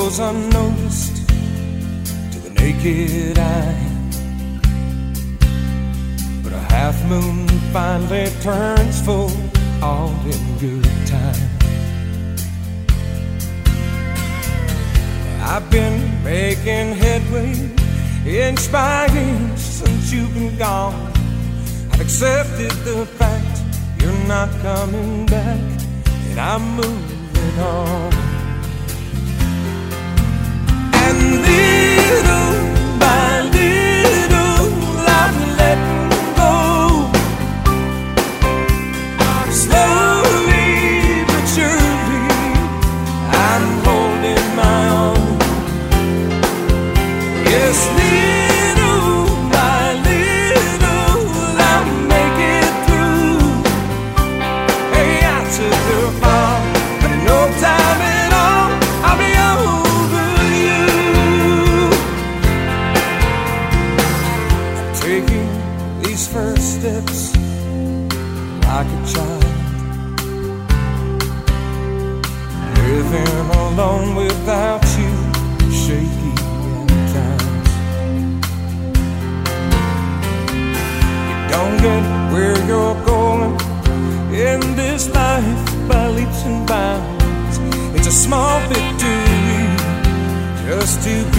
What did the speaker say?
goes unnoticed to the naked eye. But a half moon finally turns full, all in good time. I've been making headway inch by inch since you've been gone. I've accepted the fact you're not coming back, and I'm moving on. And little by little I'm letting go. Slowly but surely I'm holding my own. Yes, little by little I'll make it through. Hey, I took the fall, but in no time at all I'll be over you. I'm taking these first steps like a child, living alone without you, shaky at times. You don't get where you're going in this life by leaps and bounds. It's a small victory just to